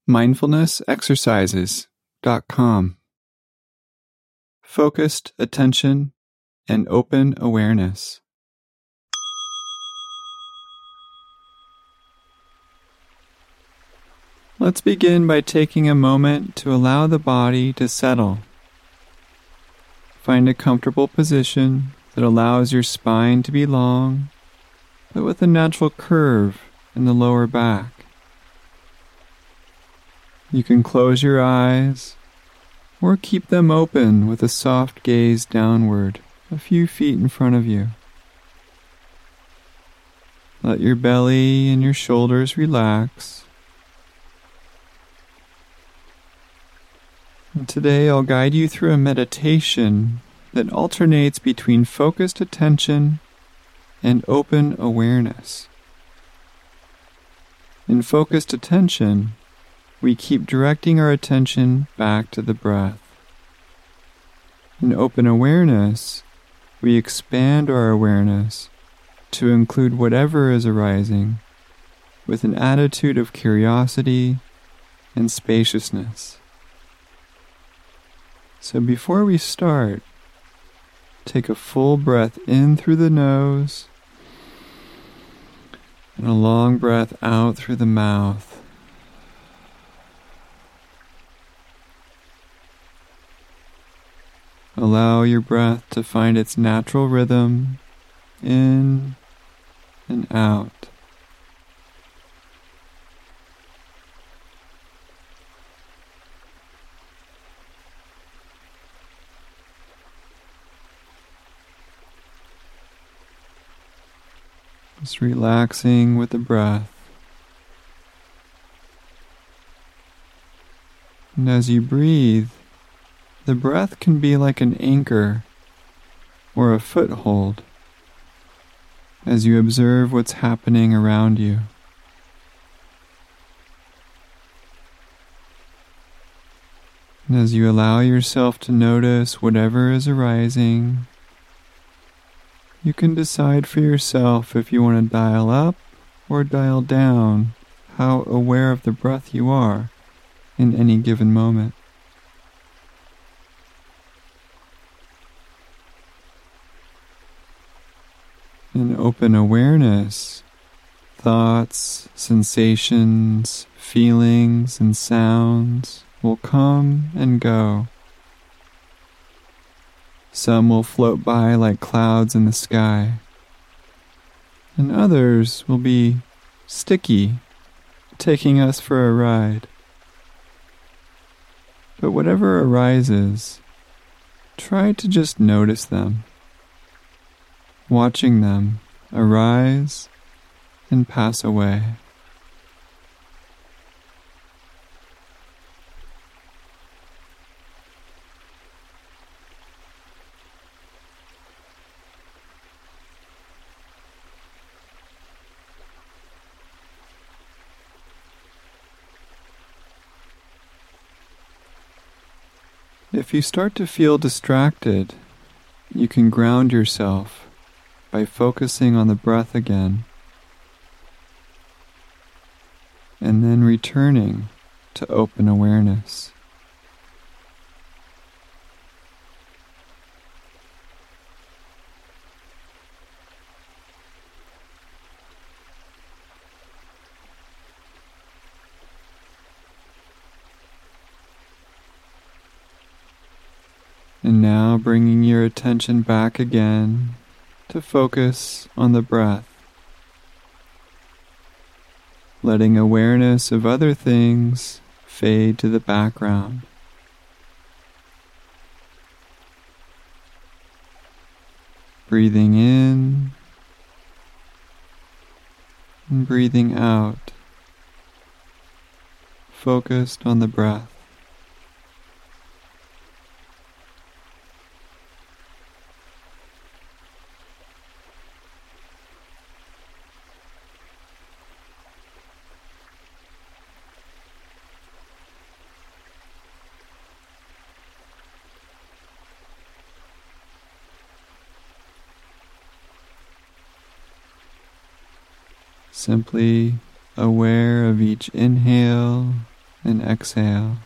mindfulnessexercises.com. Focused attention and open awareness. Let's begin by taking a moment to allow the body to settle. Find a comfortable position that allows your spine to be long, but with a natural curve in the lower back. You can close your eyes or keep them open with a soft gaze downward a few feet in front of you. Let your belly and your shoulders relax. And today I'll guide you through a meditation that alternates between focused attention and open awareness. In focused attention, we keep directing our attention back to the breath. In open awareness, we expand our awareness to include whatever is arising with an attitude of curiosity and spaciousness. So before we start, take a full breath in through the nose and a long breath out through the mouth. Allow your breath to find its natural rhythm in and out. Just relaxing with the breath. And as you breathe, the breath can be like an anchor or a foothold as you observe what's happening around you. And as you allow yourself to notice whatever is arising, you can decide for yourself if you want to dial up or dial down how aware of the breath you are in any given moment. In open awareness, thoughts, sensations, feelings, and sounds will come and go. Some will float by like clouds in the sky, and others will be sticky, taking us for a ride. But whatever arises, try to just notice them, watching them arise and pass away. If you start to feel distracted, you can ground yourself by focusing on the breath again, and then returning to open awareness. And now bringing your attention back again to focus on the breath, letting awareness of other things fade to the background. Breathing in and breathing out, focused on the breath. Simply aware of each inhale and exhale.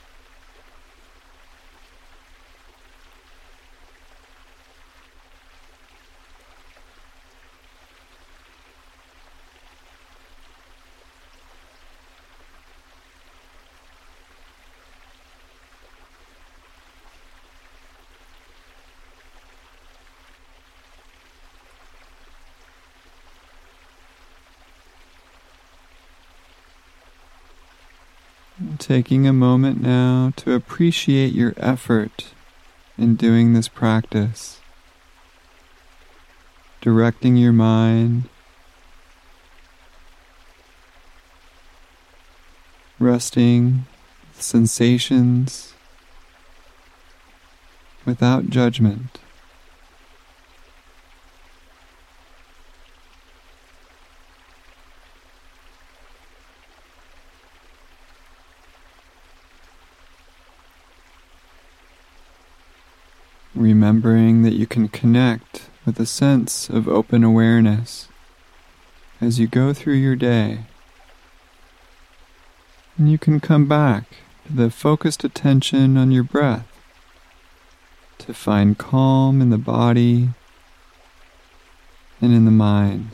Taking a moment now to appreciate your effort in doing this practice, directing your mind, resting with sensations without judgment. Remembering that you can connect with a sense of open awareness as you go through your day. And you can come back to the focused attention on your breath to find calm in the body and in the mind.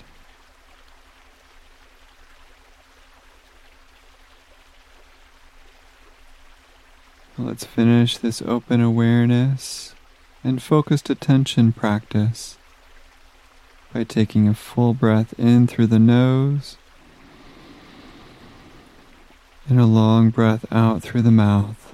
Let's finish this open awareness and focused attention practice by taking a full breath in through the nose and a long breath out through the mouth.